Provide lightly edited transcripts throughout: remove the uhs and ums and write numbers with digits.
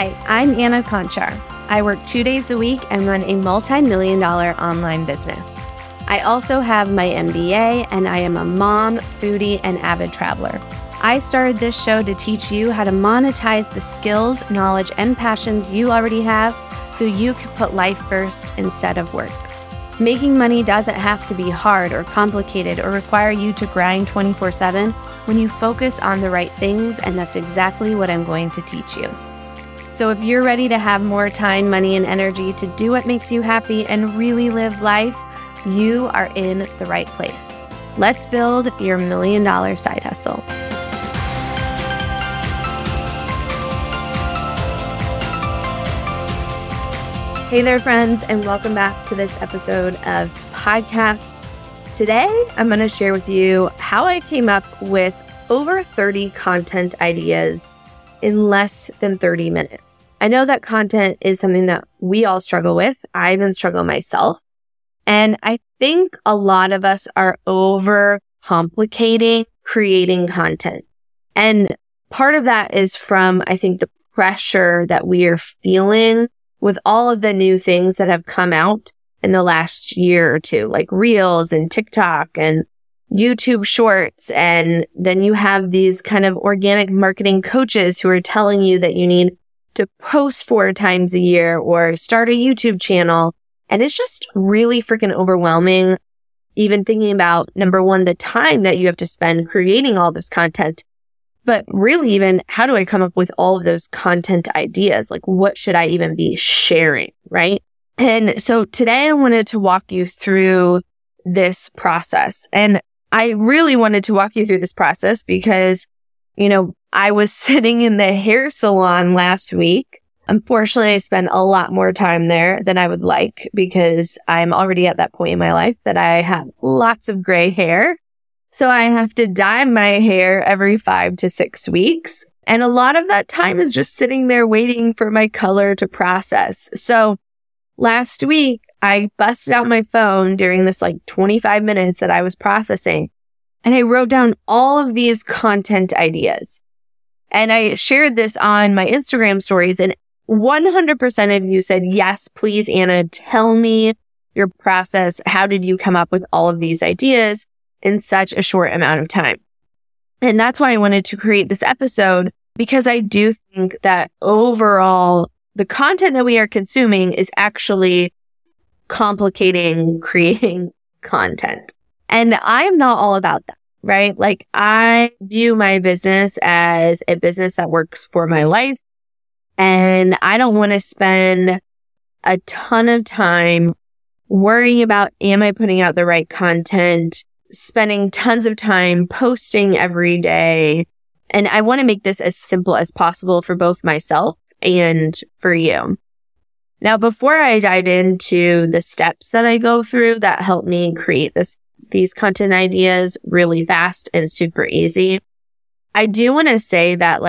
Hi, I'm Anna Conchar. I work 2 days a week and run a multi-million-dollar online business. I also have my MBA, and I am a mom, foodie, and avid traveler. I started this show to teach you how to monetize the skills, knowledge, and passions you already have so you can put life first instead of work. Making money doesn't have to be hard or complicated or require you to grind 24/7 when you focus on the right things, and that's exactly what I'm going to teach you. So if you're ready to have more time, money, and energy to do what makes you happy and really live life, you are in the right place. Let's build your $1 million side hustle. Hey there, friends, and welcome back to this episode of podcast. Today, I'm going to share with you how I came up with over 30 content ideas in less than 30 minutes. I know that content is something that we all struggle with. I even struggle myself. And I think a lot of us are over-complicating creating content. And part of that is from, I think, the pressure that we are feeling with all of the new things that have come out in the last year or two, like Reels and TikTok and YouTube Shorts. And then you have these kind of organic marketing coaches who are telling you that you need to post 4 times a year or start a YouTube channel. And it's just really freaking overwhelming, even thinking about, number one, the time that you have to spend creating all this content. But really, even how do I come up with all of those content ideas? Like, what should I even be sharing, right? And so today I wanted to walk you through this process. And I really wanted to walk you through this process because, I was sitting in the hair salon last week. Unfortunately, I spent a lot more time there than I would like because I'm already at that point in my life that I have lots of gray hair. So I have to dye my hair every 5 to 6 weeks. And a lot of that time is just sitting there waiting for my color to process. So last week, I busted out my phone during this 25 minutes that I was processing. And I wrote down all of these content ideas. And I shared this on my Instagram stories, and 100% of you said, yes, please, Anna, tell me your process. How did you come up with all of these ideas in such a short amount of time? And that's why I wanted to create this episode, because I do think that overall, the content that we are consuming is actually complicating creating content. And I am not all about that, right? I view my business as a business that works for my life. And I don't want to spend a ton of time worrying about, am I putting out the right content, spending tons of time posting every day. And I want to make this as simple as possible for both myself and for you. Now, before I dive into the steps that I go through that help me create these content ideas really fast and super easy, I do want to say that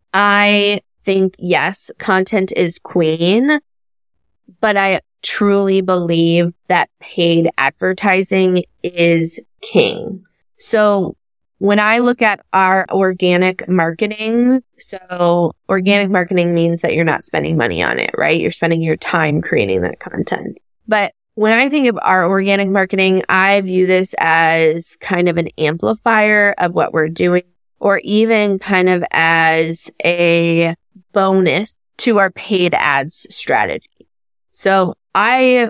I think, yes, content is queen, but I truly believe that paid advertising is king. So when I look at our organic marketing, so organic marketing means that you're not spending money on it, right? You're spending your time creating that content. But when I think of our organic marketing, I view this as kind of an amplifier of what we're doing, or even kind of as a bonus to our paid ads strategy. So I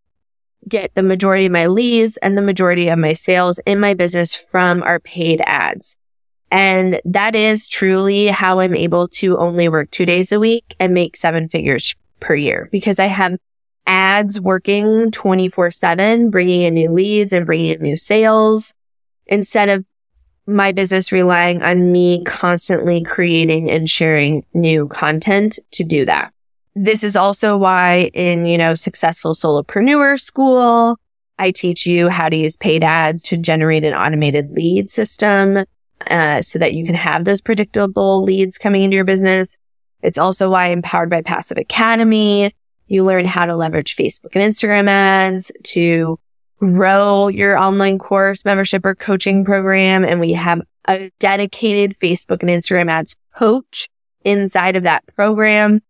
get the majority of my leads and the majority of my sales in my business from our paid ads. And that is truly how I'm able to only work 2 days a week and make 7 figures per year, because I have ads working 24/7, bringing in new leads and bringing in new sales, instead of my business relying on me constantly creating and sharing new content to do that. This is also why in, Successful Solopreneur School, I teach you how to use paid ads to generate an automated lead system so that you can have those predictable leads coming into your business. It's also why Empowered by Passive Academy, you learn how to leverage Facebook and Instagram ads to grow your online course, membership, or coaching program. And we have a dedicated Facebook and Instagram ads coach inside of that program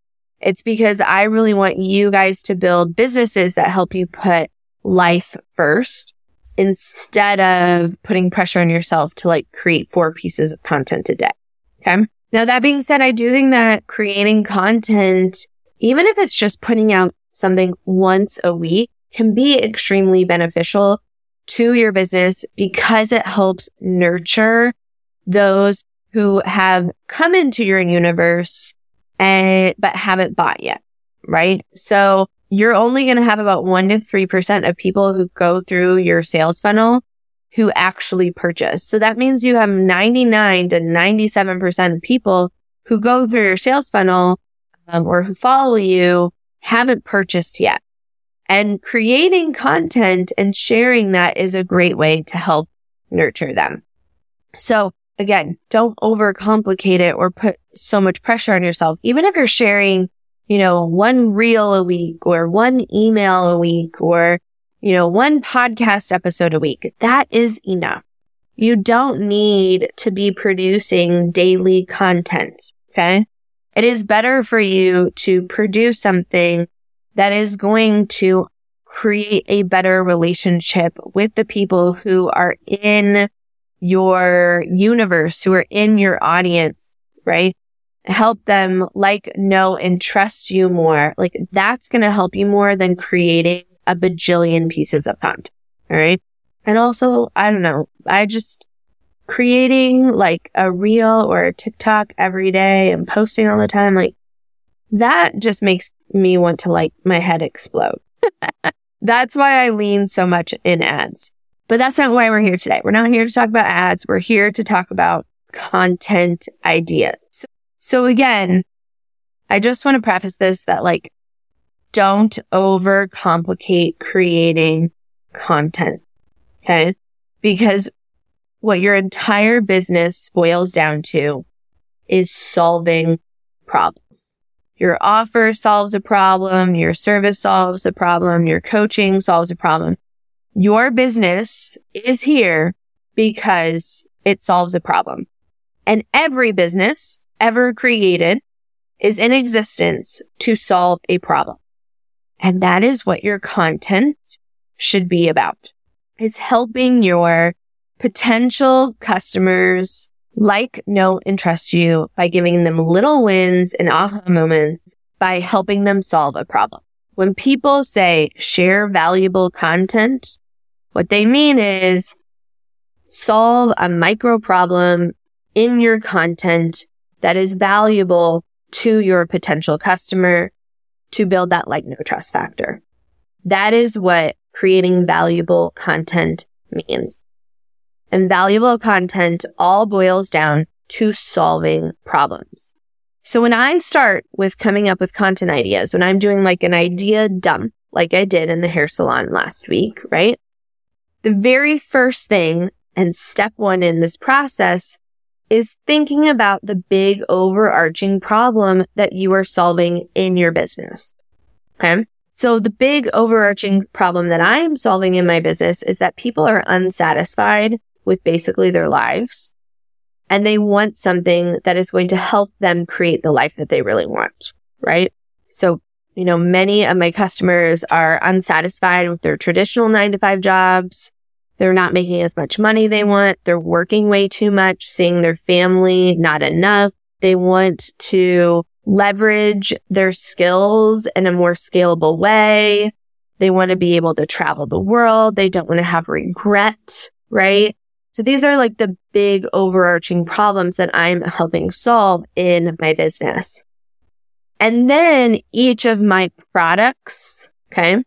It's because I really want you guys to build businesses that help you put life first instead of putting pressure on yourself to like create 4 pieces of content a day. Okay. Now, that being said, I do think that creating content, even if it's just putting out something once a week, can be extremely beneficial to your business because it helps nurture those who have come into your universe but haven't bought yet, right? So you're only going to have about 1 to 3% of people who go through your sales funnel who actually purchase. So that means you have 99 to 97% of people who go through your sales funnel or who follow you haven't purchased yet. And creating content and sharing that is a great way to help nurture them. So again, don't overcomplicate it or put so much pressure on yourself. Even if you're sharing, 1 reel a week or 1 email a week or, 1 podcast episode a week, that is enough. You don't need to be producing daily content. Okay. It is better for you to produce something that is going to create a better relationship with the people who are in your universe, who are in your audience, right? Help them know, and trust you more. That's going to help you more than creating a bajillion pieces of content. All right. And also, I don't know, creating a reel or a TikTok every day and posting all the time, that just makes me want to my head explode. That's why I lean so much in ads. But that's not why we're here today. We're not here to talk about ads. We're here to talk about content ideas. So again, I just want to preface this that don't overcomplicate creating content. Okay? Because what your entire business boils down to is solving problems. Your offer solves a problem. Your service solves a problem. Your coaching solves a problem. Your business is here because it solves a problem. And every business ever created is in existence to solve a problem. And that is what your content should be about. It's helping your potential customers know, and trust you by giving them little wins and aha moments by helping them solve a problem. When people say share valuable content, what they mean is solve a micro problem in your content that is valuable to your potential customer to build that no trust factor. That is what creating valuable content means. And valuable content all boils down to solving problems. So when I start with coming up with content ideas, when I'm doing an idea dump, like I did in the hair salon last week, right? The very first thing and step 1 in this process is thinking about the big overarching problem that you are solving in your business. Okay. So the big overarching problem that I'm solving in my business is that people are unsatisfied with basically their lives, and they want something that is going to help them create the life that they really want, right? So, many of my customers are unsatisfied with their traditional 9-to-5 jobs. They're not making as much money they want. They're working way too much, seeing their family not enough. They want to leverage their skills in a more scalable way. They want to be able to travel the world. They don't want to have regret, right? So these are the big overarching problems that I'm helping solve in my business. And then each of my products, okay,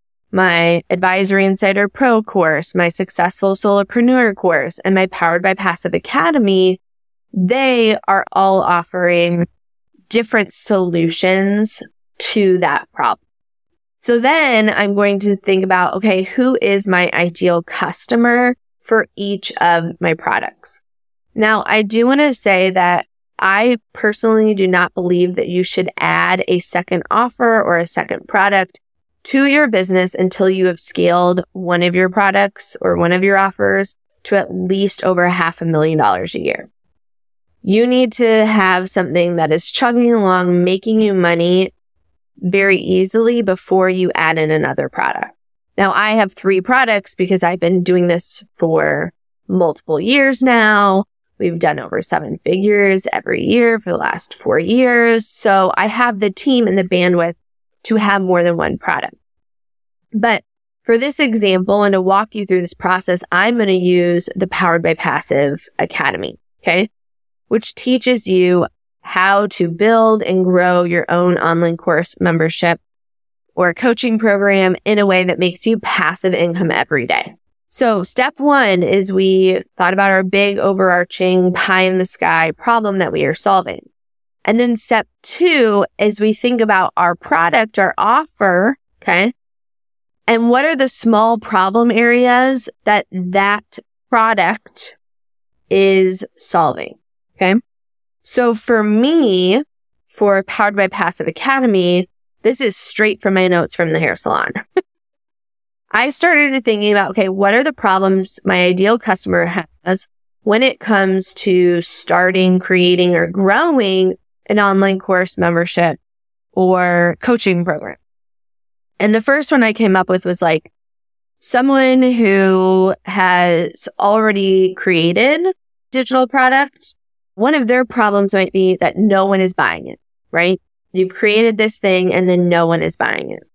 my Advisory Insider Pro course, my Successful Solopreneur course, and my Powered by Passive Academy, they are all offering different solutions to that problem. So then I'm going to think about, okay, who is my ideal customer for each of my products? Now, I do want to say that I personally do not believe that you should add a second offer or a second product to your business until you have scaled one of your products or one of your offers to at least over $500,000 a year. You need to have something that is chugging along, making you money very easily before you add in another product. Now, I have 3 products because I've been doing this for multiple years now. We've done over 7 figures every year for the last 4 years. So I have the team and the bandwidth to have more than one product. But for this example, and to walk you through this process, I'm going to use the Powered by Passive Academy, okay? Which teaches you how to build and grow your own online course membership or coaching program in a way that makes you passive income every day. So step 1 is we thought about our big overarching pie in the sky problem that we are solving. And then step 2 is we think about our product, our offer, okay? And what are the small problem areas that product is solving, okay? So for me, for Powered by Passive Academy, this is straight from my notes from the hair salon. I started thinking about, okay, what are the problems my ideal customer has when it comes to starting, creating, or growing an online course membership or coaching program? And the first one I came up with was like someone who has already created digital products. One of their problems might be that no one is buying it, right? You've created this thing and then no one is buying it.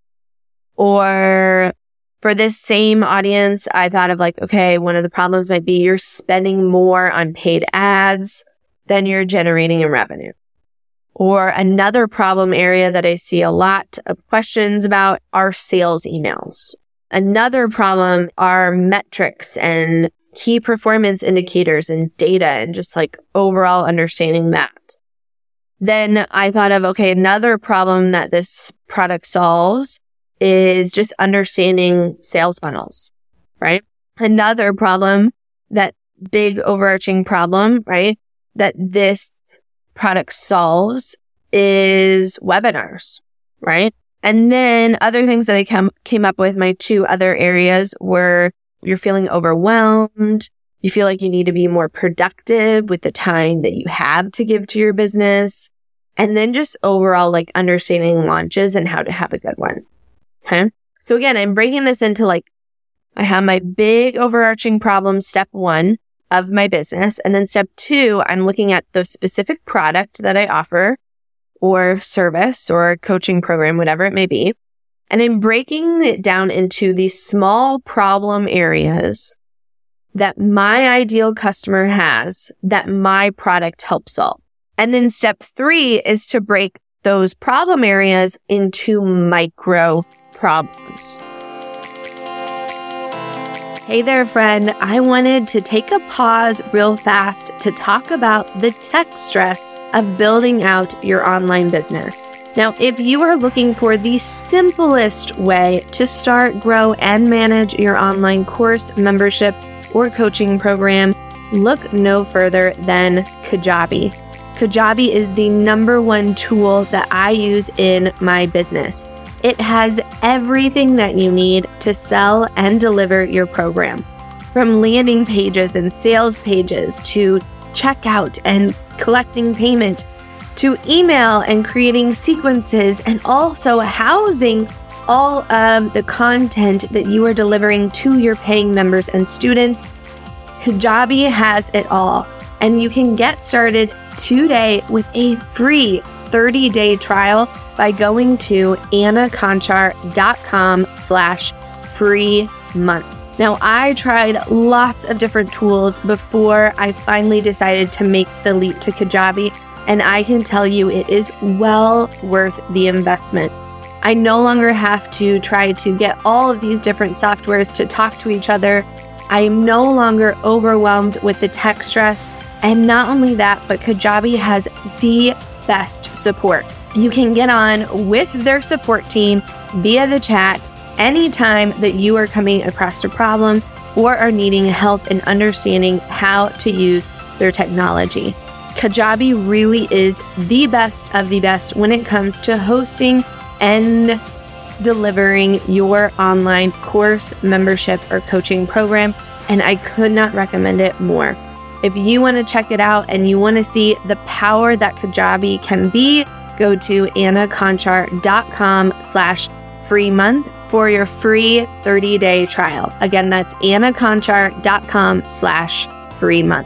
Or for this same audience, I thought of like, okay, one of the problems might be you're spending more on paid ads than you're generating in revenue. Or another problem area that I see a lot of questions about are sales emails. Another problem are metrics and key performance indicators and data and just like overall understanding that. Then I thought of, okay, another problem that this product solves is just understanding sales funnels, right? Another problem, that big overarching problem, right, that this product solves is webinars, right? And then other things that I came up with, my 2 other areas were you're feeling overwhelmed. You feel like you need to be more productive with the time that you have to give to your business. And then just overall like understanding launches and how to have a good one. Okay. So again, I'm breaking this into like, I have my big overarching problem, step 1 of my business. And then step 2, I'm looking at the specific product that I offer or service or coaching program, whatever it may be. And I'm breaking it down into these small problem areas that my ideal customer has that my product helps solve. And then step 3 is to break those problem areas into micro problems. Hey there, friend. I wanted to take a pause real fast to talk about the tech stress of building out your online business. Now, if you are looking for the simplest way to start, grow, and manage your online course, membership, or coaching program, look no further than Kajabi. Kajabi is the #1 tool that I use in my business. It has everything that you need to sell and deliver your program. From landing pages and sales pages to checkout and collecting payment to email and creating sequences and also housing all of the content that you are delivering to your paying members and students. Kajabi has it all. And you can get started today with a free 30-day trial by going to annaconchar.com/free month. Now, I tried lots of different tools before I finally decided to make the leap to Kajabi, and I can tell you it is well worth the investment. I no longer have to try to get all of these different softwares to talk to each other. I am no longer overwhelmed with the tech stress. And not only that, but Kajabi has the best support. You can get on with their support team via the chat anytime that you are coming across a problem or are needing help in understanding how to use their technology. Kajabi really is the best of the best when it comes to hosting and delivering your online course, membership, or coaching program, and I could not recommend it more. If you want to check it out and you want to see the power that Kajabi can be go to annaconchar.com/free month for your free 30-day trial. Again, that's annaconchar.com/free month.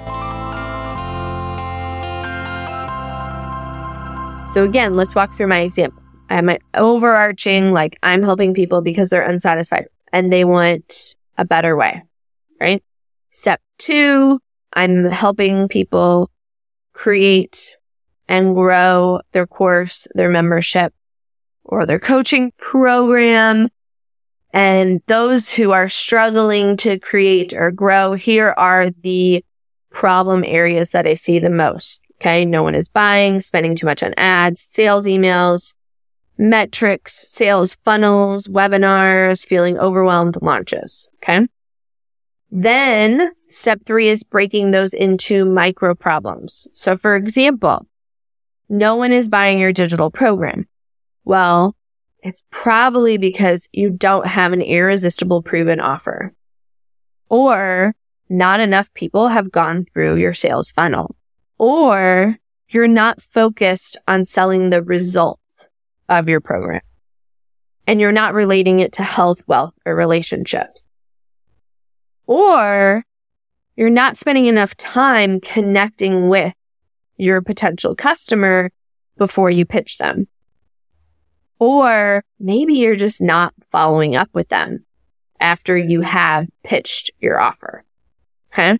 So again, let's walk through my example. I have my overarching, I'm helping people because they're unsatisfied and they want a better way, right? Step 2, I'm helping people create and grow their course, their membership, or their coaching program. And those who are struggling to create or grow, here are the problem areas that I see the most. Okay. No one is buying, spending too much on ads, sales emails, metrics, sales funnels, webinars, feeling overwhelmed, launches. Okay. Then step 3 is breaking those into micro problems. So for example, no one is buying your digital program. Well, it's probably because you don't have an irresistible proven offer, or not enough people have gone through your sales funnel, or you're not focused on selling the result of your program and you're not relating it to health, wealth, or relationships, or you're not spending enough time connecting with your potential customer before you pitch them. Or maybe you're just not following up with them after you have pitched your offer. Okay.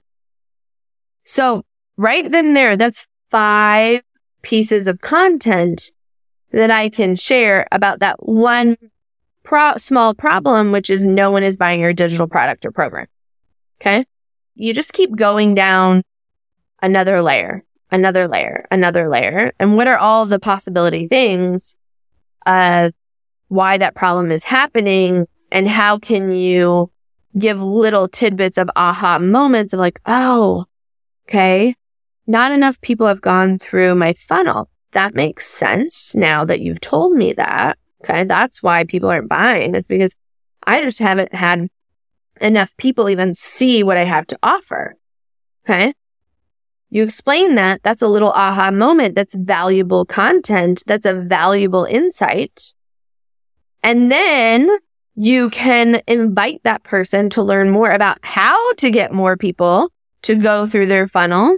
So right then there, that's 5 pieces of content that I can share about that one small problem, which is no one is buying your digital product or program. Okay. You just keep going down another layer, another layer, another layer. And what are all the possibility things of why that problem is happening, and how can you give little tidbits of aha moments of oh, okay, not enough people have gone through my funnel. That makes sense now that you've told me that. Okay, that's why people aren't buying, is because I just haven't had enough people even see what I have to offer. Okay. You explain that. That's a little aha moment. That's valuable content. That's a valuable insight. And then you can invite that person to learn more about how to get more people to go through their funnel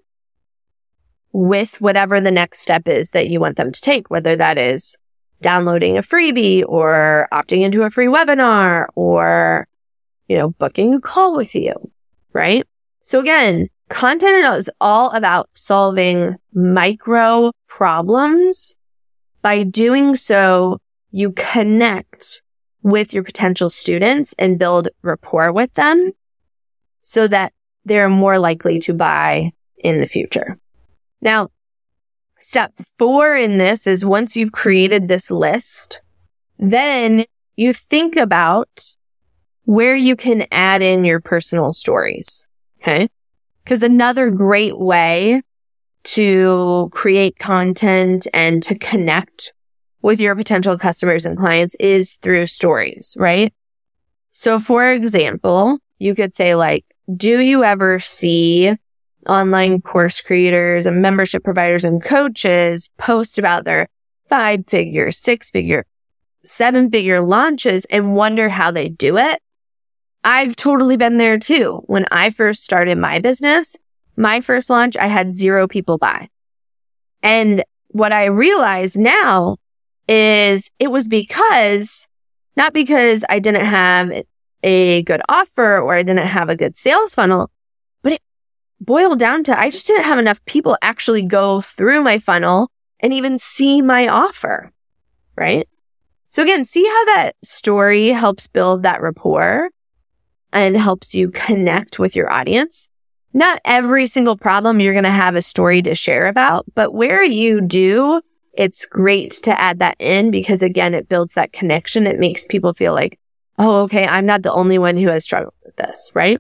with whatever the next step is that you want them to take, whether that is downloading a freebie or opting into a free webinar or, booking a call with you, right? So again, content is all about solving micro problems. By doing so, you connect with your potential students and build rapport with them so that they're more likely to buy in the future. Now, step 4 in this is once you've created this list, then you think about where you can add in your personal stories. Okay. Because another great way to create content and to connect with your potential customers and clients is through stories, right? So for example, you could say do you ever see online course creators and membership providers and coaches post about their 5-figure, 6-figure, 7-figure launches and wonder how they do it? I've totally been there too. When I first started my business, my first launch, I had 0 people buy. And what I realize now is it was not because I didn't have a good offer or I didn't have a good sales funnel, but it boiled down to I just didn't have enough people actually go through my funnel and even see my offer, right? So again, see how that story helps build that rapport and helps you connect with your audience. Not every single problem you're going to have a story to share about, but where you do, it's great to add that in because again, it builds that connection. It makes people feel oh, okay, I'm not the only one who has struggled with this, right?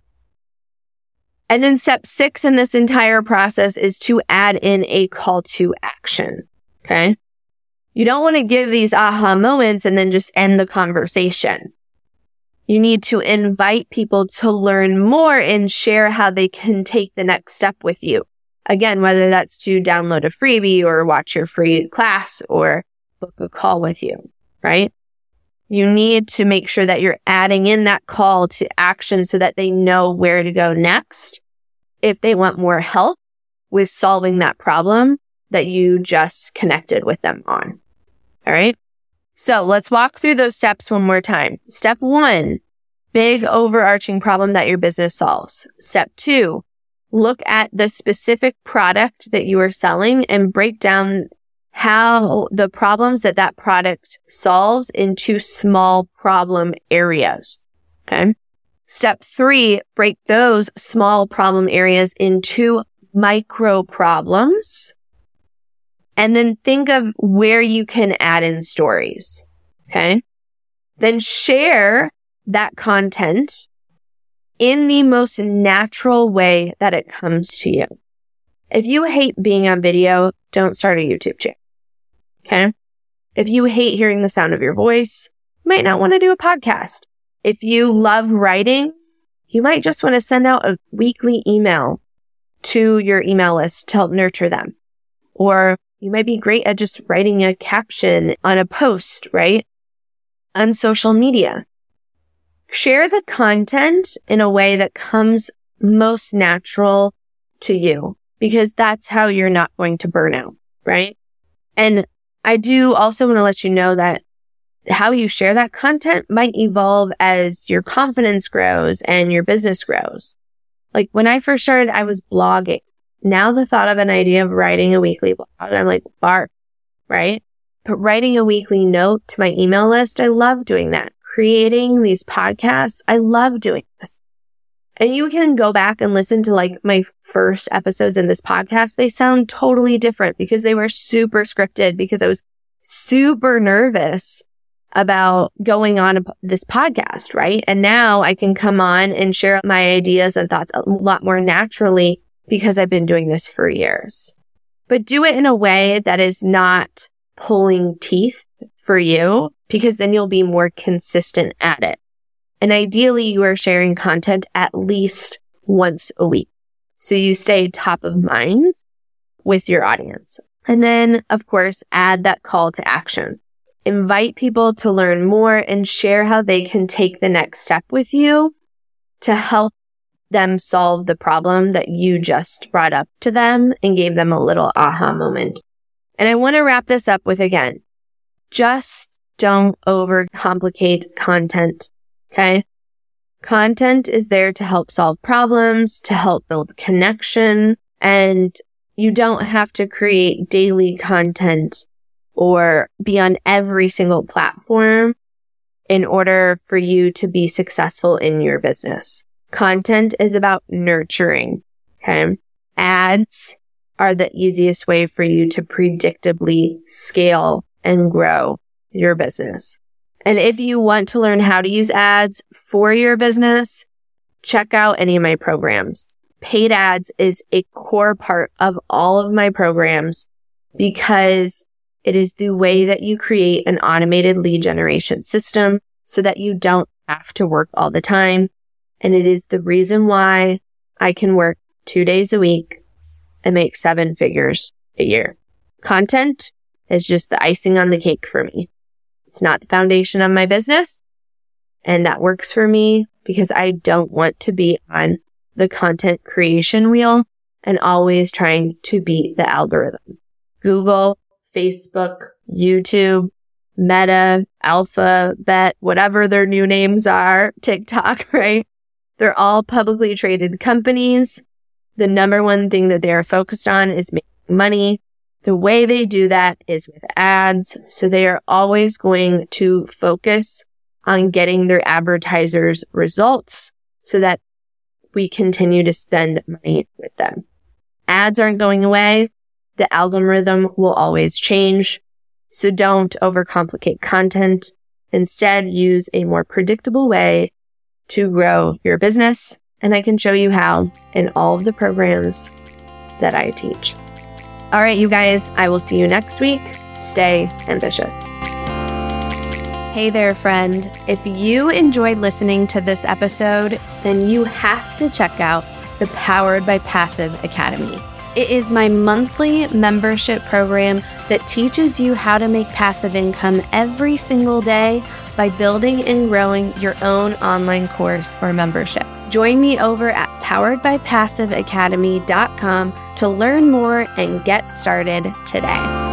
And then step 6 in this entire process is to add in a call to action. Okay. You don't want to give these aha moments and then just end the conversation. You need to invite people to learn more and share how they can take the next step with you. Again, whether that's to download a freebie or watch your free class or book a call with you, right? You need to make sure that you're adding in that call to action so that they know where to go next if they want more help with solving that problem that you just connected with them on. All right. So let's walk through those steps one more time. Step 1, big overarching problem that your business solves. Step 2, look at the specific product that you are selling and break down how the problems that product solves into small problem areas. Okay. Step 3, break those small problem areas into micro problems. And then think of where you can add in stories. Okay. Then share that content in the most natural way that it comes to you. If you hate being on video, don't start a YouTube channel. Okay. If you hate hearing the sound of your voice, you might not want to do a podcast. If you love writing, you might just want to send out a weekly email to your email list to help nurture them. Or you might be great at just writing a caption on a post, right? On social media. Share the content in a way that comes most natural to you, because that's how you're not going to burn out, right? And I do also want to let you know that how you share that content might evolve as your confidence grows and your business grows. Like when I first started, I was blogging. Now the thought of an idea of writing a weekly blog, I'm like, bark, right? But writing a weekly note to my email list, I love doing that. Creating these podcasts, I love doing this. And you can go back and listen to like my first episodes in this podcast. They sound totally different because they were super scripted, because I was super nervous about going on this podcast, right? And now I can come on and share my ideas and thoughts a lot more naturally because I've been doing this for years. But do it in a way that is not pulling teeth for you, because then you'll be more consistent at it. And ideally, you are sharing content at least once a week, so you stay top of mind with your audience. And then, of course, add that call to action. Invite people to learn more and share how they can take the next step with you to help them solve the problem that you just brought up to them and gave them a little aha moment. And I want to wrap this up with, again, just don't overcomplicate content, okay? Content is there to help solve problems, to help build connection, and you don't have to create daily content or be on every single platform in order for you to be successful in your business. Content is about nurturing, okay? Ads are the easiest way for you to predictably scale and grow your business. And if you want to learn how to use ads for your business, check out any of my programs. Paid ads is a core part of all of my programs because it is the way that you create an automated lead generation system so that you don't have to work all the time. And it is the reason why I can work 2 days a week and make 7 figures a year. Content is just the icing on the cake for me. It's not the foundation of my business. And that works for me because I don't want to be on the content creation wheel and always trying to beat the algorithm. Google, Facebook, YouTube, Meta, Alphabet, whatever their new names are, TikTok, right? They're all publicly traded companies. The number one thing that they are focused on is making money. The way they do that is with ads. So they are always going to focus on getting their advertisers results so that we continue to spend money with them. Ads aren't going away. The algorithm will always change. So don't overcomplicate content. Instead, use a more predictable way to grow your business. And I can show you how in all of the programs that I teach. All right, you guys, I will see you next week. Stay ambitious. Hey there, friend. If you enjoyed listening to this episode, then you have to check out the Powered by Passive Academy. It is my monthly membership program that teaches you how to make passive income every single day by building and growing your own online course or membership. Join me over at poweredbypassiveacademy.com to learn more and get started today.